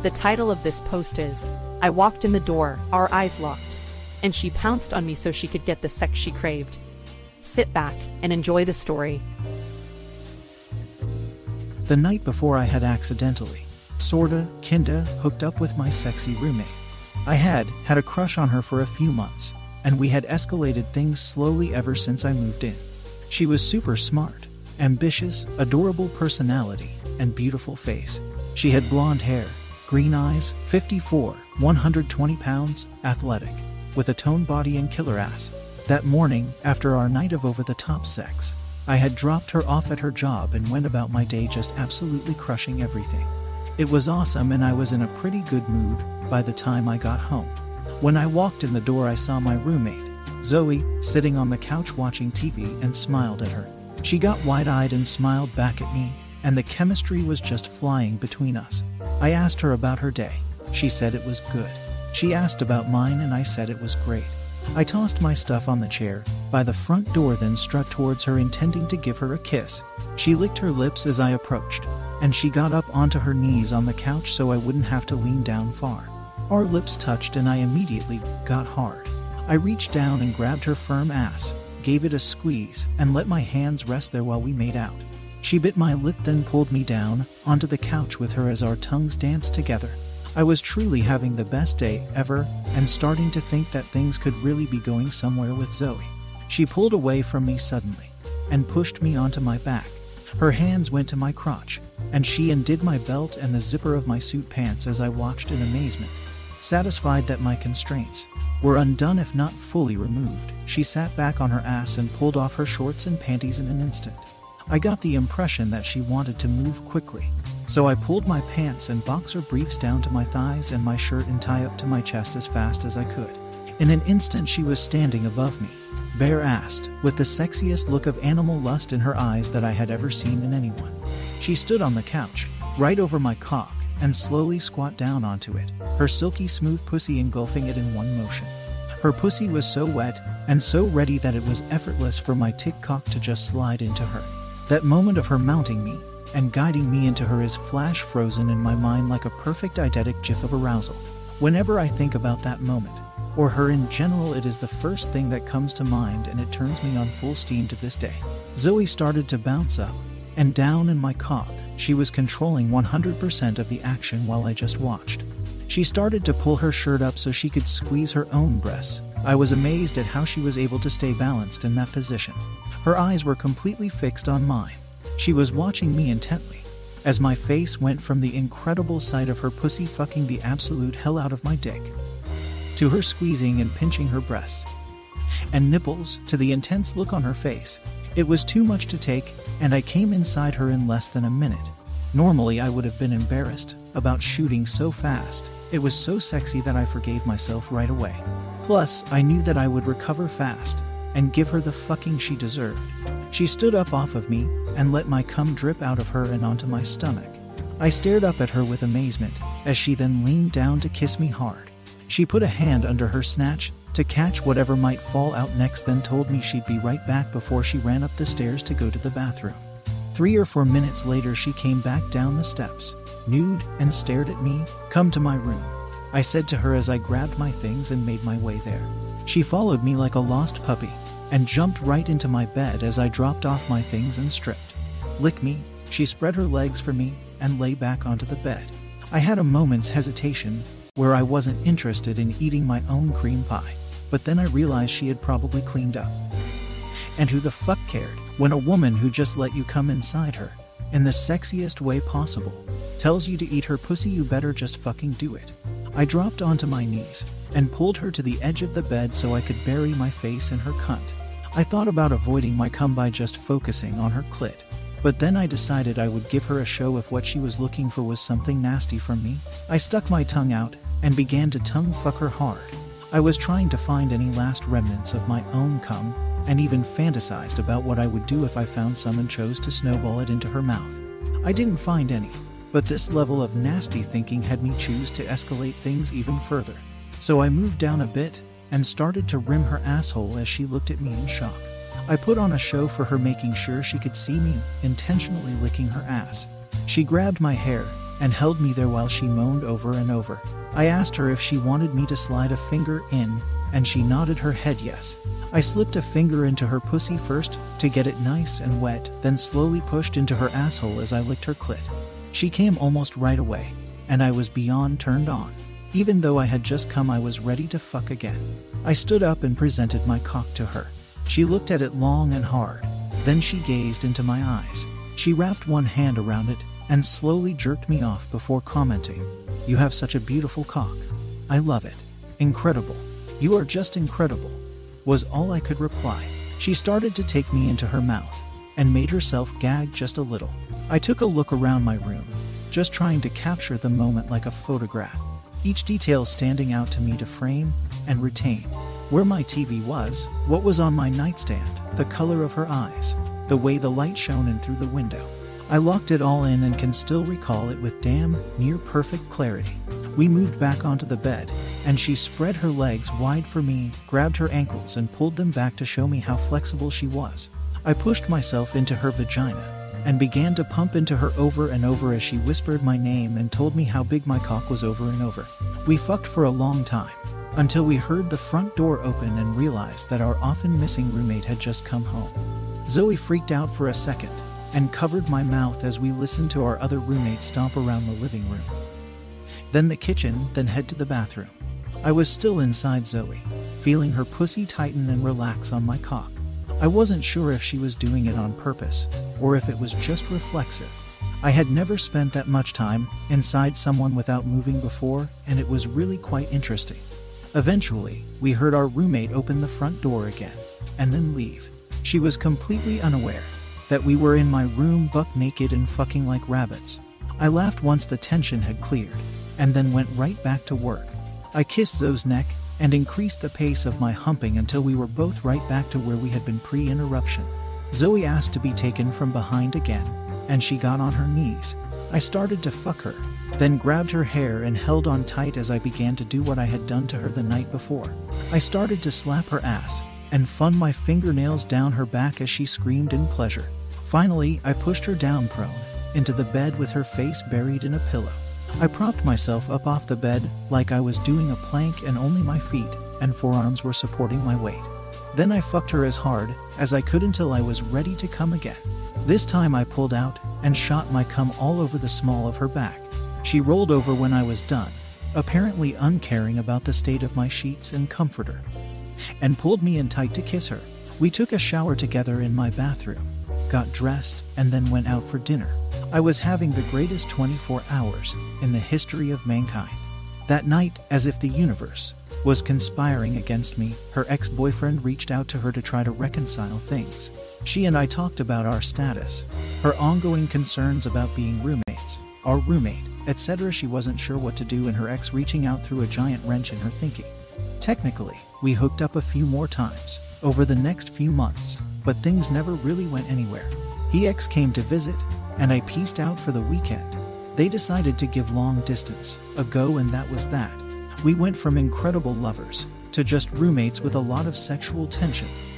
The title of this post is, I walked in the door, our eyes locked, and she pounced on me so she could get the sex she craved. Sit back and enjoy the story. The night before I had accidentally, kinda, hooked up with my sexy roommate. I had a crush on her for a few months, and we had escalated things slowly ever since I moved in. She was super smart, ambitious, adorable personality, and beautiful face. She had blonde hair, green eyes, 54, 120 pounds, athletic, with a toned body and killer ass. That morning, after our night of over-the-top sex, I had dropped her off at her job and went about my day just absolutely crushing everything. It was awesome and I was in a pretty good mood by the time I got home. When I walked in the door, I saw my roommate, Zoe, sitting on the couch watching TV and smiled at her. She got wide-eyed and smiled back at me, and the chemistry was just flying between us. I asked her about her day. She said it was good. She asked about mine and I said it was great. I tossed my stuff on the chair by the front door, then strut towards her intending to give her a kiss. She licked her lips as I approached, and she got up onto her knees on the couch so I wouldn't have to lean down far. Our lips touched and I immediately got hard. I reached down and grabbed her firm ass, gave it a squeeze, and let my hands rest there while we made out. She bit my lip, then pulled me down onto the couch with her as our tongues danced together. I was truly having the best day ever and starting to think that things could really be going somewhere with Zoe. She pulled away from me suddenly and pushed me onto my back. Her hands went to my crotch, and she undid my belt and the zipper of my suit pants as I watched in amazement. Satisfied that my constraints were undone if not fully removed, she sat back on her ass and pulled off her shorts and panties in an instant. I got the impression that she wanted to move quickly, so I pulled my pants and boxer briefs down to my thighs and my shirt and tie up to my chest as fast as I could. In an instant she was standing above me, bare-assed, with the sexiest look of animal lust in her eyes that I had ever seen in anyone. She stood on the couch, right over my cock, and slowly squat down onto it, her silky smooth pussy engulfing it in one motion. Her pussy was so wet and so ready that it was effortless for my tick cock to just slide into her. That moment of her mounting me and guiding me into her is flash frozen in my mind like a perfect eidetic gif of arousal. Whenever I think about that moment, or her in general, it is the first thing that comes to mind and it turns me on full steam to this day. Zoe started to bounce up and down in my cock. She was controlling 100% of the action while I just watched. She started to pull her shirt up so she could squeeze her own breasts. I was amazed at how she was able to stay balanced in that position. Her eyes were completely fixed on mine. She was watching me intently as my face went from the incredible sight of her pussy fucking the absolute hell out of my dick, to her squeezing and pinching her breasts and nipples, to the intense look on her face. It was too much to take, and I came inside her in less than a minute. Normally I would have been embarrassed about shooting so fast. It was so sexy that I forgave myself right away. Plus, I knew that I would recover fast and give her the fucking she deserved. She stood up off of me and let my cum drip out of her and onto my stomach. I stared up at her with amazement as she then leaned down to kiss me hard. She put a hand under her snatch to catch whatever might fall out next, then told me she'd be right back before she ran up the stairs to go to the bathroom. 3 or 4 minutes later she came back down the steps, nude, and stared at me. "Come to my room," I said to her as I grabbed my things and made my way there. She followed me like a lost puppy and jumped right into my bed as I dropped off my things and stripped. "Lick me," she spread her legs for me and lay back onto the bed. I had a moment's hesitation where I wasn't interested in eating my own cream pie, but then I realized she had probably cleaned up. And who the fuck cared when a woman who just let you come inside her in the sexiest way possible tells you to eat her pussy? You better just fucking do it. I dropped onto my knees and pulled her to the edge of the bed so I could bury my face in her cunt. I thought about avoiding my cum by just focusing on her clit, but then I decided I would give her a show if what she was looking for was something nasty from me. I stuck my tongue out and began to tongue fuck her hard. I was trying to find any last remnants of my own cum and even fantasized about what I would do if I found some and chose to snowball it into her mouth. I didn't find any, but this level of nasty thinking had me choose to escalate things even further. So I moved down a bit and started to rim her asshole as she looked at me in shock. I put on a show for her, making sure she could see me intentionally licking her ass. She grabbed my hair and held me there while she moaned over and over. I asked her if she wanted me to slide a finger in, and she nodded her head yes. I slipped a finger into her pussy first to get it nice and wet, then slowly pushed into her asshole as I licked her clit. She came almost right away, and I was beyond turned on. Even though I had just come, I was ready to fuck again. I stood up and presented my cock to her. She looked at it long and hard. Then she gazed into my eyes. She wrapped one hand around it and slowly jerked me off before commenting, "You have such a beautiful cock. I love it. Incredible. You are just incredible," was all I could reply. She started to take me into her mouth and made herself gag just a little. I took a look around my room, just trying to capture the moment like a photograph, each detail standing out to me to frame and retain. Where my TV was, what was on my nightstand, the color of her eyes, the way the light shone in through the window. I locked it all in and can still recall it with damn near perfect clarity. We moved back onto the bed, and she spread her legs wide for me, grabbed her ankles and pulled them back to show me how flexible she was. I pushed myself into her vagina and began to pump into her over and over as she whispered my name and told me how big my cock was over and over. We fucked for a long time, until we heard the front door open and realized that our often missing roommate had just come home. Zoe freaked out for a second and covered my mouth as we listened to our other roommate stomp around the living room. Then the kitchen, then head to the bathroom. I was still inside Zoe, feeling her pussy tighten and relax on my cock. I wasn't sure if she was doing it on purpose, or if it was just reflexive. I had never spent that much time inside someone without moving before, and it was really quite interesting. Eventually, we heard our roommate open the front door again, and then leave. She was completely unaware that we were in my room buck naked and fucking like rabbits. I laughed once the tension had cleared, and then went right back to work. I kissed Zoe's neck and increased the pace of my humping until we were both right back to where we had been pre-interruption. Zoe asked to be taken from behind again, and she got on her knees. I started to fuck her, then grabbed her hair and held on tight as I began to do what I had done to her the night before. I started to slap her ass and fun my fingernails down her back as she screamed in pleasure. Finally, I pushed her down prone into the bed with her face buried in a pillow. I propped myself up off the bed like I was doing a plank, and only my feet and forearms were supporting my weight. Then I fucked her as hard as I could until I was ready to come again. This time I pulled out and shot my cum all over the small of her back. She rolled over when I was done, apparently uncaring about the state of my sheets and comforter, and pulled me in tight to kiss her. We took a shower together in my bathroom, got dressed, and then went out for dinner. I was having the greatest 24 hours in the history of mankind. That night, as if the universe was conspiring against me, her ex-boyfriend reached out to her to try to reconcile things. She and I talked about our status, her ongoing concerns about being roommates, our roommate, etc. She wasn't sure what to do, and her ex reaching out threw a giant wrench in her thinking. Technically, we hooked up a few more times over the next few months, but things never really went anywhere. He ex came to visit, and I peaced out for the weekend. They decided to give long distance a go, and that was that. We went from incredible lovers to just roommates with a lot of sexual tension.